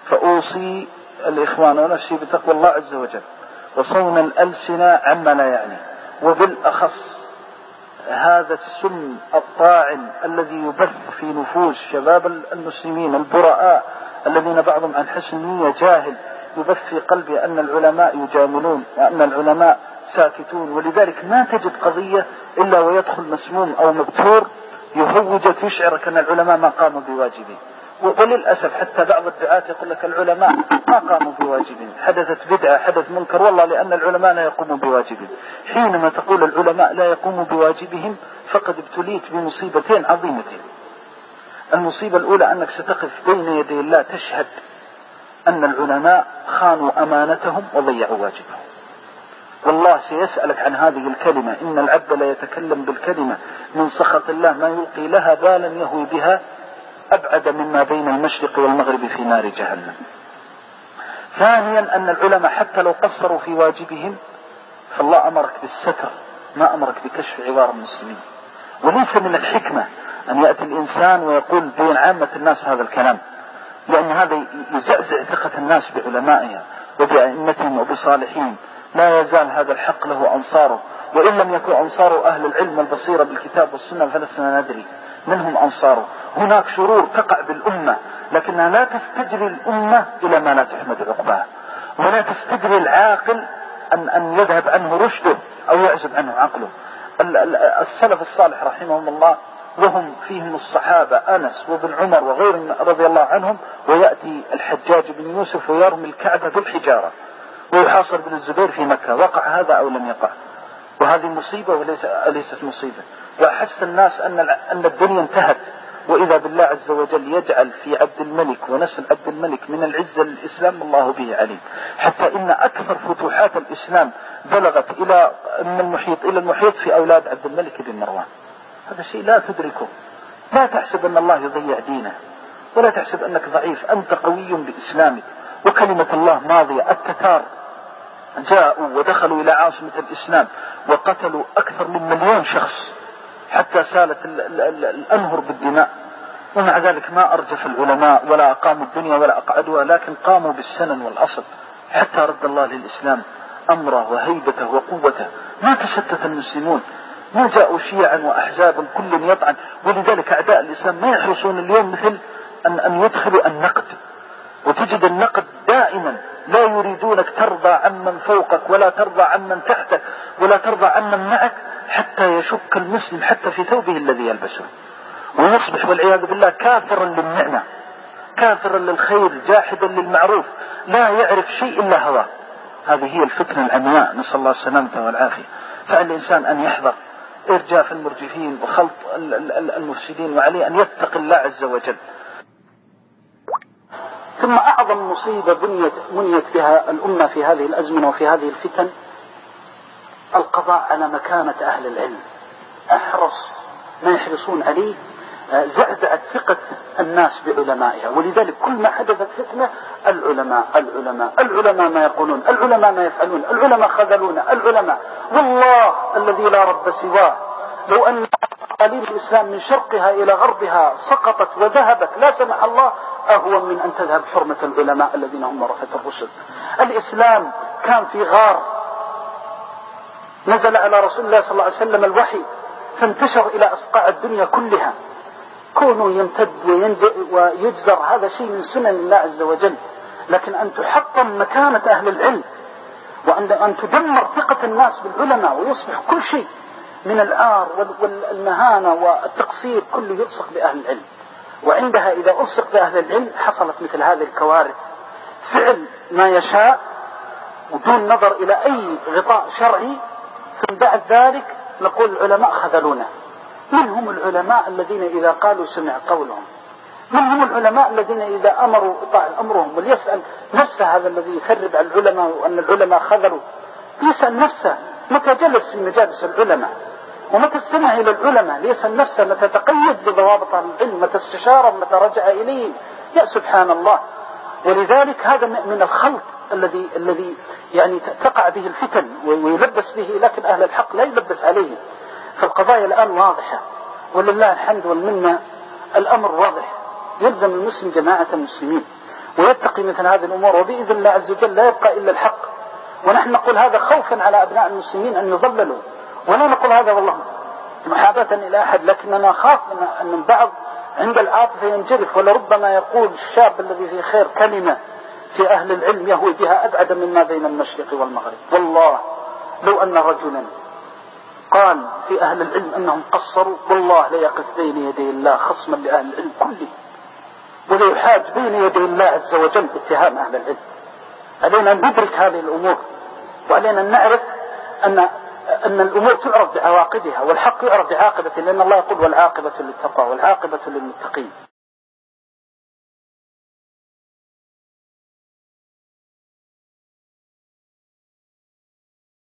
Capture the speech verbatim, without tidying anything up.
فأوصي الإخوان ونفسي بتقوى الله عز وجل وصون الألسنة عما لا يعني، وبالأخص هذا السم الطاعن الذي يبث في نفوس شباب المسلمين البراء الذين بعضهم عن حسن نية جاهل يبث في قلبي أن العلماء يجاملون وأن العلماء ساكتون، ولذلك ما تجد قضية إلا ويدخل مسموم أو مبتور يهوجك يشعرك أن العلماء ما قاموا بواجبهم. وللأسف حتى بعض الدعاة يقول لك العلماء ما قاموا بواجبهم، حدثت بدعة حدث منكر، والله لأن العلماء لا يقوموا بواجبهم. حينما تقول العلماء لا يقوموا بواجبهم فقد ابتليت بمصيبتين عظيمتين. المصيبة الأولى أنك ستقف بين يدي الله تشهد أن العلماء خانوا أمانتهم وضيعوا واجبهم، والله سيسألك عن هذه الكلمة: إن العبد لا يتكلم بالكلمة من سخط الله ما يلقي لها بالا يهوي بها أبعد مما بين المشرق والمغرب في نار جهنم. ثانيا أن العلماء حتى لو قصروا في واجبهم فالله أمرك بالستر، ما أمرك بكشف عوار المسلمين. وليس من الحكمة أن يأتي الإنسان ويقول بين عامة الناس هذا الكلام، لأن هذا يزعزع ثقة الناس بعلمائهم وبأئمتهم وبصالحين. لا يزال هذا الحق له أنصاره، وإن لم يكن أنصاره أهل العلم والبصيرة بالكتاب والسنة فلسنا ندري من هم أنصاره. هناك شرور تقع بالأمة لكنها لا تستجري الأمة إلى ما لا تحمد عقباها، ولا تستجري العاقل أن, أن يذهب عنه رشده أو يعزب عنه عقله. السلف الصالح رحمهم الله وهم فيهم الصحابة أنس وابن عمر وغيرهم رضي الله عنهم، ويأتي الحجاج بن يوسف ويرمي الكعبة بالحجارة ويحاصر بن الزبير في مكة. وقع هذا أو لم يقع؟ وهذه مصيبة وليست مصيبة. وأحس الناس أن أن الدنيا انتهت، وإذا بالله عز وجل يجعل في عبد الملك ونسل عبد الملك من العزة للإسلام الله به عليم، حتى إن أكثر فتوحات الإسلام بلغت إلى من المحيط إلى المحيط في أولاد عبد الملك بن مروان. هذا شيء لا تدركه. لا تحسب أن الله يضيع دينه، ولا تحسب أنك ضعيف، أنت قوي بإسلامك وكلمة الله ماضية. التتار جاءوا ودخلوا إلى عاصمة الإسلام وقتلوا أكثر من مليون شخص حتى سالت ال ال ال الأنهر بالدماء، ومع ذلك ما أرجف العلماء ولا أقاموا الدنيا ولا أقعدوها، لكن قاموا بالسنن والأصل حتى رد الله للإسلام أمره وهيبته وقوته. ما تشتت المسلمون، ما جاءوا شيعا وأحزابا كل يطعن. ولذلك أعداء الإسلام ما يحرصون اليوم مثل أن, أن يدخلوا النقد، وتجد النقد دائما لا يريدونك ترضى عمن فوقك ولا ترضى عمن تحتك ولا ترضى عمن معك، حتى يشك المسلم حتى في ثوبه الذي يلبسه، ويصبح والعياذ بالله كافرا للنعمة، كافرا للخير، جاحدا للمعروف، لا يعرف شيء إلا هواه. هذه هي الفتنة العمياء، نسأل الله السلامة والعافية. فالإنسان أن يحذر إرجاف المرجفين وخلط المفسدين، وعليه أن يتقي الله عز وجل. ثم أعظم مصيبة بنيت, بنيت بها الأمة في هذه الأزمنة وفي هذه الفتن القضاء على مكانة أهل العلم. أحرص ما يحرصون عليه زعزعت ثقة الناس بعلمائها، ولذلك كل ما حدثت فتنة العلماء العلماء العلماء ما يقولون، العلماء ما يفعلون، العلماء خذلونا، العلماء. والله الذي لا رب سواه لو أن تعاليم الإسلام من شرقها إلى غربها سقطت وذهبت لا سمح الله أهون من أن تذهب حرمة العلماء الذين هم ورثة الرسل. الإسلام كان في غار، نزل على رسول الله صلى الله عليه وسلم الوحي فانتشر إلى أصقاع الدنيا كلها، كونه يمتد ويجزر هذا شيء من سنن الله عز وجل. لكن أن تحطم مكانة أهل العلم وأن تدمر ثقة الناس بالعلماء ويصبح كل شيء من الآر والمهانة والتقصير كله يلصق بأهل العلم، وعندها إذا ألصق بأهل العلم حصلت مثل هذه الكوارث، فعل ما يشاء ودون نظر إلى أي غطاء شرعي، ثم بعد ذلك نقول العلماء خذلونا. من هم العلماء الذين إذا قالوا سمع قولهم؟ من هم العلماء الذين إذا أمروا اطاع أمرهم؟ وليسأل نفسه هذا الذي يخرب على العلماء وأن العلماء خذلوا، يسأل نفسه متى جلس في مجالس العلماء ومتى استمع إلى العلماء، ليسأل نفسه متى تقيد بضوابط العلم، متى استشارهم، متى رجع إليه. يا سبحان الله. ولذلك هذا من الخلط الذي الذي يعني تقع به الفتن ويلبس به، لكن أهل الحق لا يلبس عليه. فالقضايا الآن واضحة ولله الحمد والمنة، الأمر واضح. يلزم المسلم جماعة المسلمين ويتقي مثل هذه الأمور، وبإذن الله عز وجل لا يبقى إلا الحق. ونحن نقول هذا خوفا على أبناء المسلمين أن يضللوا، ولا نقول هذا والله محابة إلى أحد، لكننا نخاف أن البعض عند العاطفة ينجرف، ولربما يقول الشاب الذي في خير كلمة في أهل العلم يهوي بها أبعد مما بين المشرق والمغرب. والله لو أن رجلا قال في أهل العلم أنهم قصروا، والله ليقف بين يدي الله خصما لأهل العلم كله، وليحاج بين يدي الله عز وجل باتهام أهل العلم. علينا أن ندرك هذه الأمور، وعلينا أن نعرف أن أن الأمور تعرف بعواقبها، والحق يعرف بعاقبته، لأن الله يقول والعاقبة للتقوى والعاقبة للمتقين.